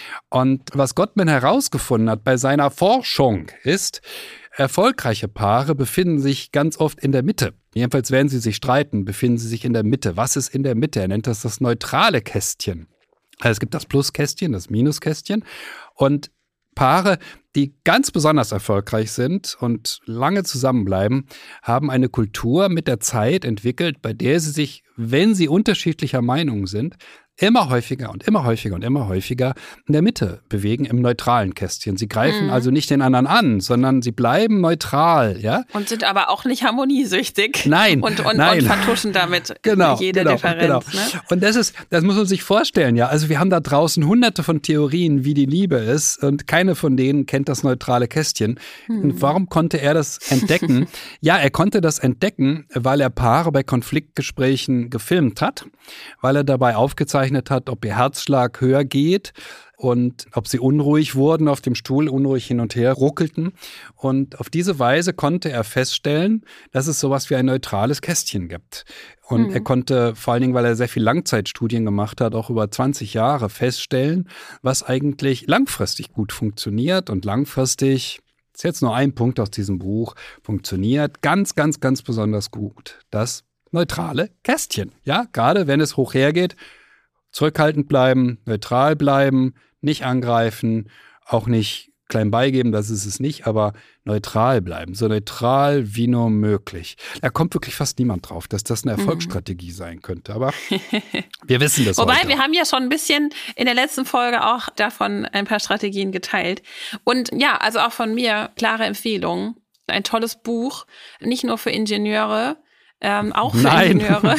Und was Gottman herausgefunden hat bei seiner Forschung ist, erfolgreiche Paare befinden sich ganz oft in der Mitte. Jedenfalls, wenn sie sich streiten, befinden sie sich in der Mitte. Was ist in der Mitte? Er nennt das neutrale Kästchen. Also es gibt das Pluskästchen, das Minuskästchen. Und Paare, die ganz besonders erfolgreich sind und lange zusammenbleiben, haben eine Kultur mit der Zeit entwickelt, bei der sie sich, wenn sie unterschiedlicher Meinung sind, immer häufiger und immer häufiger und immer häufiger in der Mitte bewegen, im neutralen Kästchen. Sie greifen also nicht den anderen an, sondern sie bleiben neutral, ja? Und sind aber auch nicht harmoniesüchtig. Nein, und vertuschen damit jede Differenz. Genau. Ne? Und das muss man sich vorstellen, ja. Also wir haben da draußen hunderte von Theorien, wie die Liebe ist, und keine von denen kennt das neutrale Kästchen. Und warum konnte er das entdecken? Ja, er konnte das entdecken, weil er Paare bei Konfliktgesprächen gefilmt hat, weil er dabei aufgezeichnet hat, ob ihr Herzschlag höher geht und ob sie unruhig wurden auf dem Stuhl, unruhig hin und her ruckelten. Und auf diese Weise konnte er feststellen, dass es sowas wie ein neutrales Kästchen gibt. Und er konnte, vor allen Dingen, weil er sehr viel Langzeitstudien gemacht hat, auch über 20 Jahre feststellen, was eigentlich langfristig gut funktioniert und langfristig, das ist jetzt nur ein Punkt aus diesem Buch, funktioniert ganz, ganz, ganz besonders gut. Das neutrale Kästchen. Ja, gerade wenn es hoch hergeht, zurückhaltend bleiben, neutral bleiben, nicht angreifen, auch nicht klein beigeben, das ist es nicht, aber neutral bleiben, so neutral wie nur möglich. Da kommt wirklich fast niemand drauf, dass das eine Erfolgsstrategie sein könnte, aber wir wissen das Wobei, heute. wir haben ja schon ein bisschen in der letzten Folge auch davon ein paar Strategien geteilt. Und ja, also auch von mir, klare Empfehlung. Ein tolles Buch, nicht nur für Ingenieure, auch für Ingenieure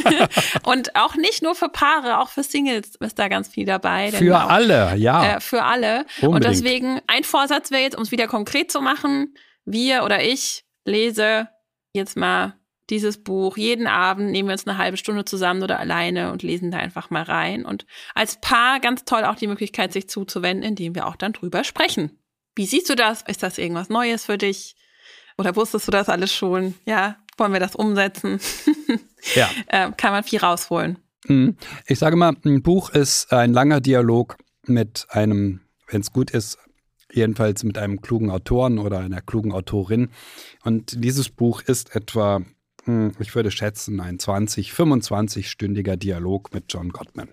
und auch nicht nur für Paare, auch für Singles ist da ganz viel dabei. Für alle, ja. Für alle. Unbedingt. Und deswegen, ein Vorsatz wäre jetzt, um es wieder konkret zu machen, wir oder ich lese jetzt mal dieses Buch. Jeden Abend nehmen wir uns eine halbe Stunde zusammen oder alleine und lesen da einfach mal rein. Und als Paar ganz toll auch die Möglichkeit, sich zuzuwenden, indem wir auch dann drüber sprechen. Wie siehst du das? Ist das irgendwas Neues für dich? Oder wusstest du das alles schon? Ja, wollen wir das umsetzen? Ja. Kann man viel rausholen. Ich sage mal, ein Buch ist ein langer Dialog mit einem, wenn es gut ist, jedenfalls mit einem klugen Autoren oder einer klugen Autorin. Und dieses Buch ist etwa, ich würde schätzen, ein 25-stündiger Dialog mit John Gottman.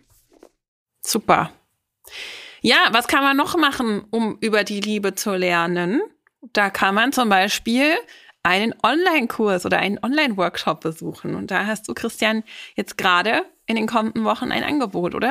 Super. Ja, was kann man noch machen, um über die Liebe zu lernen? Da kann man zum Beispiel einen Online-Kurs oder einen Online-Workshop besuchen. Und da hast du, Christian, jetzt gerade in den kommenden Wochen ein Angebot, oder?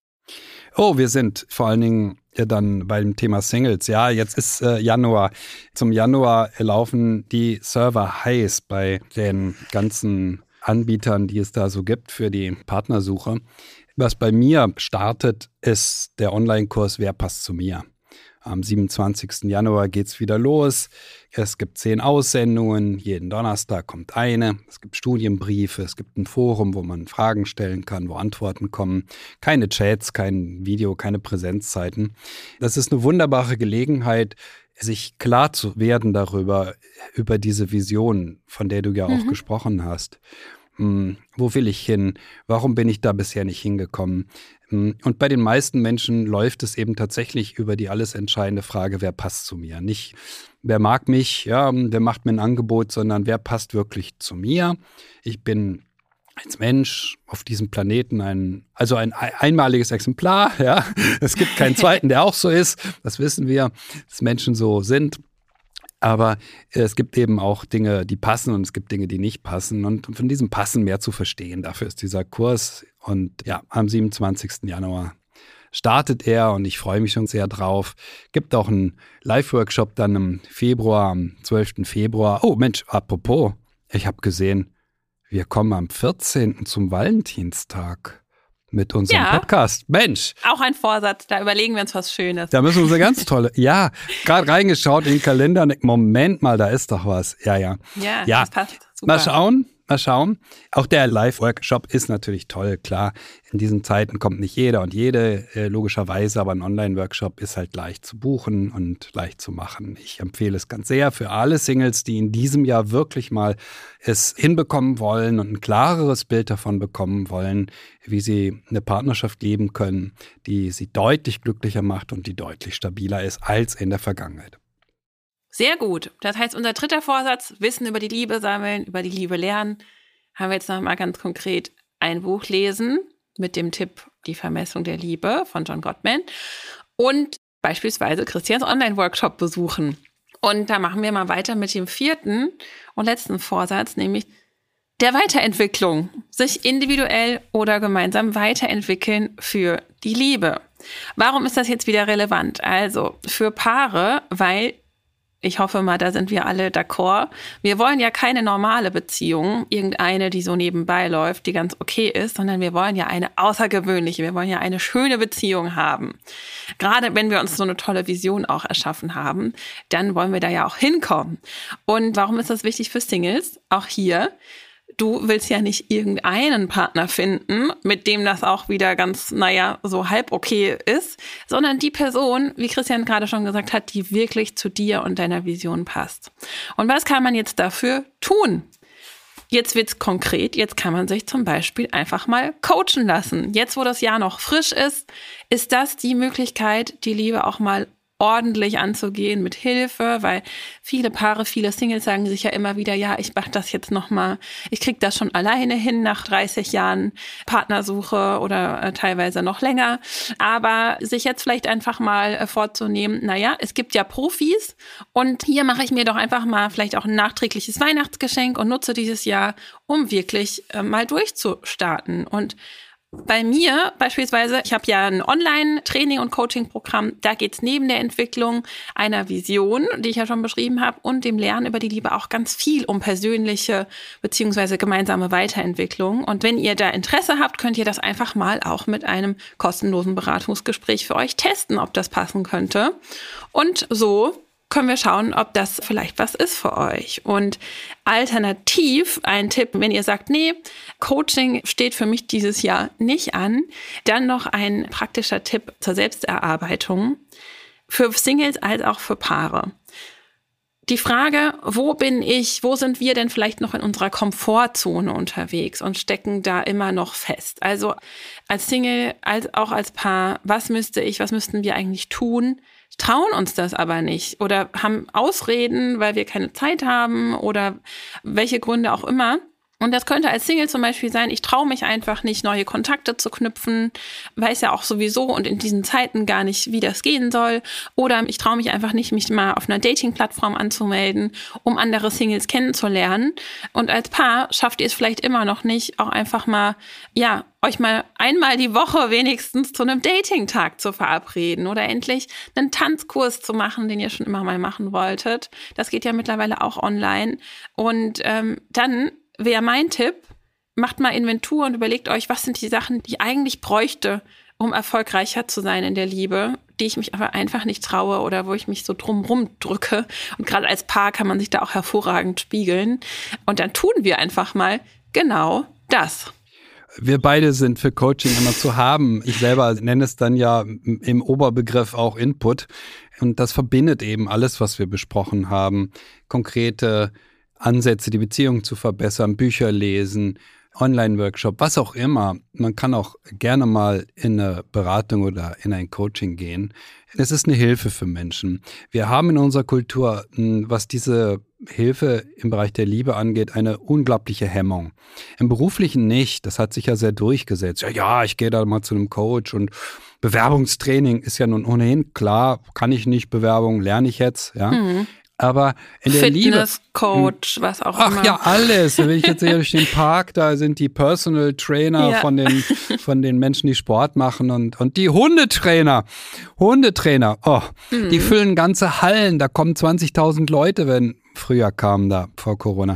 Oh, wir sind vor allen Dingen dann beim Thema Singles. Ja, jetzt ist Januar. Zum Januar laufen die Server heiß bei den ganzen Anbietern, die es da so gibt für die Partnersuche. Was bei mir startet, ist der Online-Kurs Wer passt zu mir? Am 27. Januar geht's wieder los. Es gibt 10 Aussendungen. Jeden Donnerstag kommt eine. Es gibt Studienbriefe. Es gibt ein Forum, wo man Fragen stellen kann, wo Antworten kommen. Keine Chats, kein Video, keine Präsenzzeiten. Das ist eine wunderbare Gelegenheit, sich klar zu werden darüber, über diese Vision, von der du ja auch gesprochen hast. Wo will ich hin? Warum bin ich da bisher nicht hingekommen? Und bei den meisten Menschen läuft es eben tatsächlich über die alles entscheidende Frage, wer passt zu mir? Nicht, wer mag mich, ja, wer macht mir ein Angebot, sondern wer passt wirklich zu mir? Ich bin als Mensch auf diesem Planeten ein einmaliges Exemplar, ja. Es gibt keinen zweiten, der auch so ist. Das wissen wir, dass Menschen so sind. Aber es gibt eben auch Dinge, die passen und es gibt Dinge, die nicht passen. Und von diesem Passen mehr zu verstehen, dafür ist dieser Kurs. Und ja, am 27. Januar startet er und ich freue mich schon sehr drauf. Gibt auch einen Live-Workshop dann im Februar, am 12. Februar. Oh Mensch, apropos, ich habe gesehen, wir kommen am 14. zum Valentinstag. mit unserem Podcast. Mensch. Auch ein Vorsatz, da überlegen wir uns was Schönes. Da müssen wir uns eine ganz tolle, gerade reingeschaut in den Kalender. Moment mal, da ist doch was. Ja, das passt. Super. Mal schauen. Auch der Live-Workshop ist natürlich toll, klar. In diesen Zeiten kommt nicht jeder und jede, logischerweise, aber ein Online-Workshop ist halt leicht zu buchen und leicht zu machen. Ich empfehle es ganz sehr für alle Singles, die in diesem Jahr wirklich mal es hinbekommen wollen und ein klareres Bild davon bekommen wollen, wie sie eine Partnerschaft leben können, die sie deutlich glücklicher macht und die deutlich stabiler ist als in der Vergangenheit. Sehr gut. Das heißt, unser dritter Vorsatz, Wissen über die Liebe sammeln, über die Liebe lernen, haben wir jetzt nochmal ganz konkret ein Buch lesen mit dem Tipp Die Vermessung der Liebe von John Gottman und beispielsweise Christians Online-Workshop besuchen. Und da machen wir mal weiter mit dem vierten und letzten Vorsatz, nämlich der Weiterentwicklung. Sich individuell oder gemeinsam weiterentwickeln für die Liebe. Warum ist das jetzt wieder relevant? Also für Paare, weil ich hoffe mal, da sind wir alle d'accord. Wir wollen ja keine normale Beziehung, irgendeine, die so nebenbei läuft, die ganz okay ist, sondern wir wollen ja eine außergewöhnliche, wir wollen ja eine schöne Beziehung haben. Gerade wenn wir uns so eine tolle Vision auch erschaffen haben, dann wollen wir da ja auch hinkommen. Und warum ist das wichtig für Singles? Auch hier, du willst ja nicht irgendeinen Partner finden, mit dem das auch wieder ganz, so halb okay ist, sondern die Person, wie Christian gerade schon gesagt hat, die wirklich zu dir und deiner Vision passt. Und was kann man jetzt dafür tun? Jetzt wird's konkret, jetzt kann man sich zum Beispiel einfach mal coachen lassen. Jetzt, wo das Jahr noch frisch ist das die Möglichkeit, die Liebe auch mal ordentlich anzugehen mit Hilfe, weil viele Paare, viele Singles sagen sich ja immer wieder, ich mache das jetzt nochmal, ich kriege das schon alleine hin nach 30 Jahren Partnersuche oder teilweise noch länger, aber sich jetzt vielleicht einfach mal vorzunehmen, es gibt ja Profis und hier mache ich mir doch einfach mal vielleicht auch ein nachträgliches Weihnachtsgeschenk und nutze dieses Jahr, um wirklich mal durchzustarten. Und bei mir beispielsweise, ich habe ja ein Online-Training- und Coaching-Programm, da geht es neben der Entwicklung einer Vision, die ich ja schon beschrieben habe, und dem Lernen über die Liebe auch ganz viel um persönliche bzw. gemeinsame Weiterentwicklung. Und wenn ihr da Interesse habt, könnt ihr das einfach mal auch mit einem kostenlosen Beratungsgespräch für euch testen, ob das passen könnte. Und so können wir schauen, ob das vielleicht was ist für euch. Und alternativ ein Tipp, wenn ihr sagt, Coaching steht für mich dieses Jahr nicht an, dann noch ein praktischer Tipp zur Selbsterarbeitung für Singles als auch für Paare. Die Frage, wo sind wir denn vielleicht noch in unserer Komfortzone unterwegs und stecken da immer noch fest? Also als Single, als auch als Paar, was müssten wir eigentlich tun? Trauen uns das aber nicht oder haben Ausreden, weil wir keine Zeit haben oder welche Gründe auch immer. Und das könnte als Single zum Beispiel sein, ich traue mich einfach nicht, neue Kontakte zu knüpfen, weiß ja auch sowieso und in diesen Zeiten gar nicht, wie das gehen soll. Oder ich traue mich einfach nicht, mich mal auf einer Dating-Plattform anzumelden, um andere Singles kennenzulernen. Und als Paar schafft ihr es vielleicht immer noch nicht, auch einfach mal, euch mal einmal die Woche wenigstens zu einem Dating-Tag zu verabreden oder endlich einen Tanzkurs zu machen, den ihr schon immer mal machen wolltet. Das geht ja mittlerweile auch online. Und dann wäre mein Tipp, macht mal Inventur und überlegt euch, was sind die Sachen, die ich eigentlich bräuchte, um erfolgreicher zu sein in der Liebe, die ich mich aber einfach nicht traue oder wo ich mich so drumrum drücke. Und gerade als Paar kann man sich da auch hervorragend spiegeln. Und dann tun wir einfach mal genau das. Wir beide sind für Coaching immer zu haben. Ich selber nenne es dann ja im Oberbegriff auch Input. Und das verbindet eben alles, was wir besprochen haben. Konkrete Ansätze, die Beziehung zu verbessern, Bücher lesen, Online-Workshop, was auch immer. Man kann auch gerne mal in eine Beratung oder in ein Coaching gehen. Es ist eine Hilfe für Menschen. Wir haben in unserer Kultur, was diese Hilfe im Bereich der Liebe angeht, eine unglaubliche Hemmung. Im Beruflichen nicht. Das hat sich ja sehr durchgesetzt. Ja, ich gehe da mal zu einem Coach und Bewerbungstraining ist ja nun ohnehin klar. Kann ich nicht, Bewerbung lerne ich jetzt, ja. Aber in der Liebe. Fitness-Coach, was auch immer. Ach ja, alles. Wenn ich jetzt hier durch den Park, da sind die Personal Trainer von den Menschen, die Sport machen und die Hundetrainer, die füllen ganze Hallen, da kommen 20.000 Leute, wenn Frühjahr kamen da vor Corona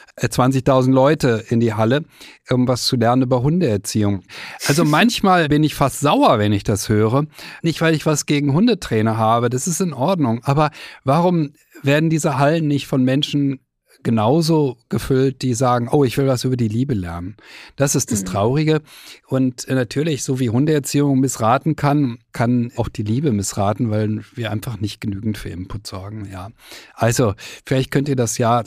20.000 Leute in die Halle, um was zu lernen über Hundeerziehung. Also manchmal bin ich fast sauer, wenn ich das höre. Nicht, weil ich was gegen Hundetrainer habe, das ist in Ordnung. Aber warum werden diese Hallen nicht von Menschen genauso gefüllt, die sagen, oh, ich will was über die Liebe lernen. Das ist das Traurige. Und natürlich, so wie Hundeerziehung missraten kann auch die Liebe missraten, weil wir einfach nicht genügend für Input sorgen. Ja. Also, vielleicht könnt ihr das Jahr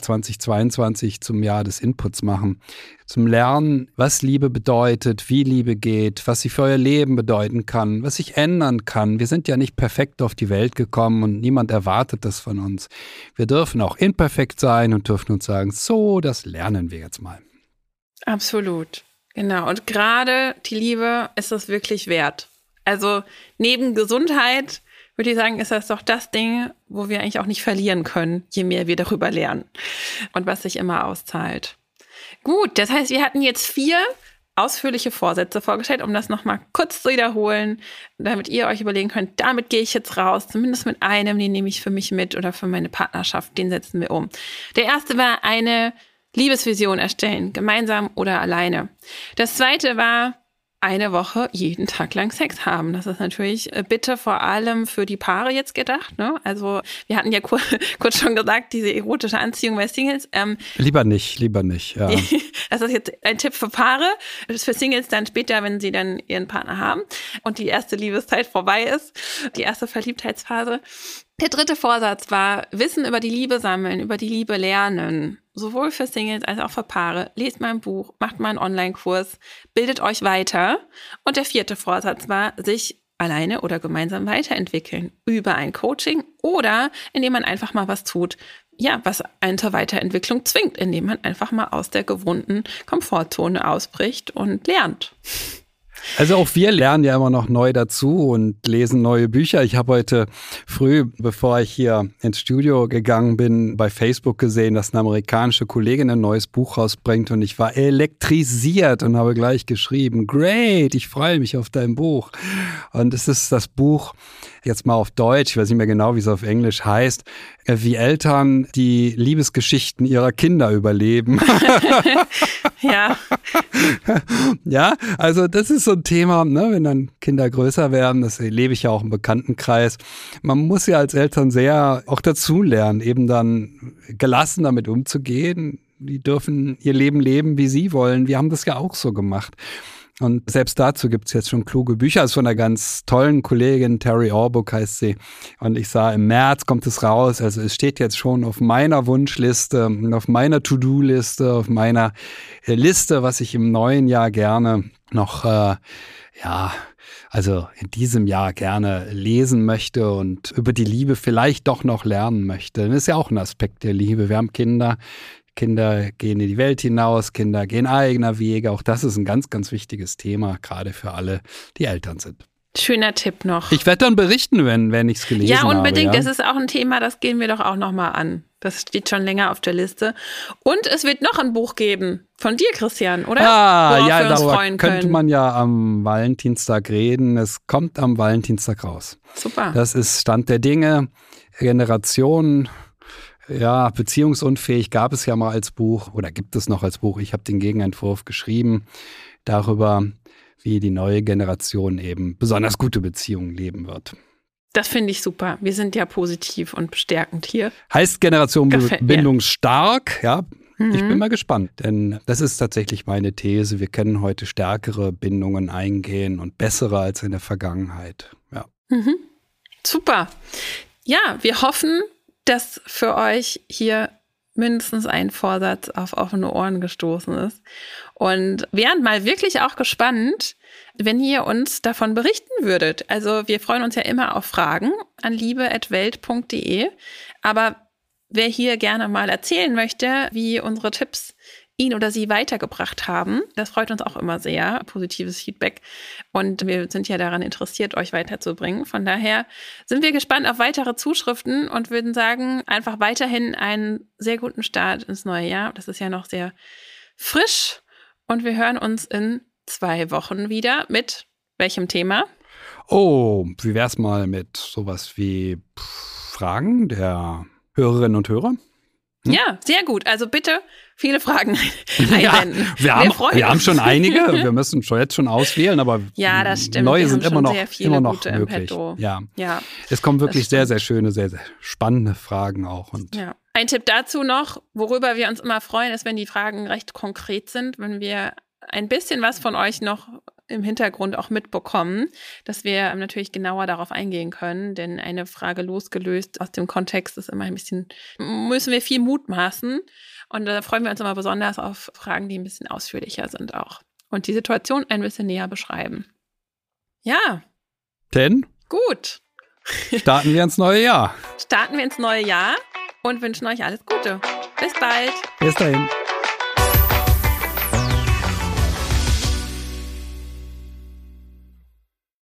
2022 zum Jahr des Inputs machen. Zum Lernen, was Liebe bedeutet, wie Liebe geht, was sie für euer Leben bedeuten kann, was sich ändern kann. Wir sind ja nicht perfekt auf die Welt gekommen und niemand erwartet das von uns. Wir dürfen auch imperfekt sein und dürfen uns sagen, so, das lernen wir jetzt mal. Absolut, genau. Und gerade die Liebe ist es wirklich wert. Also neben Gesundheit würde ich sagen, ist das doch das Ding, wo wir eigentlich auch nicht verlieren können, je mehr wir darüber lernen und was sich immer auszahlt. Gut, das heißt, wir hatten jetzt 4 ausführliche Vorsätze vorgestellt, um das nochmal kurz zu wiederholen, damit ihr euch überlegen könnt, damit gehe ich jetzt raus, zumindest mit einem, den nehme ich für mich mit oder für meine Partnerschaft, den setzen wir um. Der erste war eine Liebesvision erstellen, gemeinsam oder alleine. Das zweite war eine Woche jeden Tag lang Sex haben. Das ist natürlich bitte vor allem für die Paare jetzt gedacht. Ne? Also wir hatten ja kurz schon gesagt, diese erotische Anziehung bei Singles. Lieber nicht. Ja. Das ist jetzt ein Tipp für Paare. Das ist für Singles dann später, wenn sie dann ihren Partner haben und die erste Liebeszeit vorbei ist, die erste Verliebtheitsphase. Der dritte Vorsatz war, Wissen über die Liebe sammeln, über die Liebe lernen. Sowohl für Singles als auch für Paare. Lest mal ein Buch, macht mal einen Online-Kurs, bildet euch weiter. Und der vierte Vorsatz war, sich alleine oder gemeinsam weiterentwickeln. Über ein Coaching oder indem man einfach mal was tut, ja, was einen zur Weiterentwicklung zwingt, indem man einfach mal aus der gewohnten Komfortzone ausbricht und lernt. Also auch wir lernen ja immer noch neu dazu und lesen neue Bücher. Ich habe heute früh, bevor ich hier ins Studio gegangen bin, bei Facebook gesehen, dass eine amerikanische Kollegin ein neues Buch rausbringt und ich war elektrisiert und habe gleich geschrieben, great, ich freue mich auf dein Buch. Und es ist das Buch, jetzt mal auf Deutsch, ich weiß nicht mehr genau, wie es auf Englisch heißt, wie Eltern die Liebesgeschichten ihrer Kinder überleben. Ja. Ja, also das ist so ein Thema, ne, wenn dann Kinder größer werden, das erlebe ich ja auch im Bekanntenkreis. Man muss ja als Eltern sehr auch dazu lernen, eben dann gelassen damit umzugehen. Die dürfen ihr Leben leben, wie sie wollen. Wir haben das ja auch so gemacht. Und selbst dazu gibt's jetzt schon kluge Bücher. Also von einer ganz tollen Kollegin, Terry Orbuck heißt sie. Und ich sah, im März kommt es raus. Also es steht jetzt schon auf meiner Wunschliste, auf meiner To-Do-Liste, auf meiner Liste, was ich im neuen Jahr gerne noch, also in diesem Jahr gerne lesen möchte und über die Liebe vielleicht doch noch lernen möchte. Das ist ja auch ein Aspekt der Liebe. Wir haben Kinder. Kinder gehen in die Welt hinaus, Kinder gehen eigener Wege. Auch das ist ein ganz, ganz wichtiges Thema, gerade für alle, die Eltern sind. Schöner Tipp noch. Ich werde dann berichten, wenn ich es gelesen habe. Ja, unbedingt. Das ist auch ein Thema, das gehen wir doch auch nochmal an. Das steht schon länger auf der Liste. Und es wird noch ein Buch geben von dir, Christian, oder? Worauf wir uns freuen können. Könnte man ja am Valentinstag reden. Es kommt am Valentinstag raus. Super. Das ist Stand der Dinge, Generationen. Ja, beziehungsunfähig gab es ja mal als Buch oder gibt es noch als Buch. Ich habe den Gegenentwurf geschrieben darüber, wie die neue Generation eben besonders gute Beziehungen leben wird. Das finde ich super. Wir sind ja positiv und bestärkend hier. Heißt Generation Bindung stark, ja. Ich bin mal gespannt, denn das ist tatsächlich meine These. Wir können heute stärkere Bindungen eingehen und bessere als in der Vergangenheit. Ja. Super. Ja, wir hoffen, dass für euch hier mindestens ein Vorsatz auf offene Ohren gestoßen ist. Und wären mal wirklich auch gespannt, wenn ihr uns davon berichten würdet. Also wir freuen uns ja immer auf Fragen an liebe@welt.de. Aber wer hier gerne mal erzählen möchte, wie unsere Tipps ihn oder sie weitergebracht haben, das freut uns auch immer sehr, positives Feedback. Und wir sind ja daran interessiert, euch weiterzubringen. Von daher sind wir gespannt auf weitere Zuschriften und würden sagen, einfach weiterhin einen sehr guten Start ins neue Jahr. Das ist ja noch sehr frisch. Und wir hören uns in 2 Wochen wieder mit welchem Thema? Oh, wie wär's mal mit sowas wie Fragen der Hörerinnen und Hörer? Ja, sehr gut. Also bitte viele Fragen einsenden. Ja, wir haben schon einige. Wir müssen jetzt schon auswählen, aber ja, das stimmt. neue sind immer noch gute möglich. Ja. Es kommen wirklich sehr, sehr schöne, sehr, sehr spannende Fragen auch. Und ja. Ein Tipp dazu noch, worüber wir uns immer freuen, ist, wenn die Fragen recht konkret sind, wenn wir ein bisschen was von euch noch im Hintergrund auch mitbekommen, dass wir natürlich genauer darauf eingehen können, denn eine Frage losgelöst aus dem Kontext ist immer ein bisschen, müssen wir viel mutmaßen und da freuen wir uns immer besonders auf Fragen, die ein bisschen ausführlicher sind auch und die Situation ein bisschen näher beschreiben. Ja. Denn? Gut. Starten wir ins neue Jahr. Und wünschen euch alles Gute. Bis bald. Bis dahin.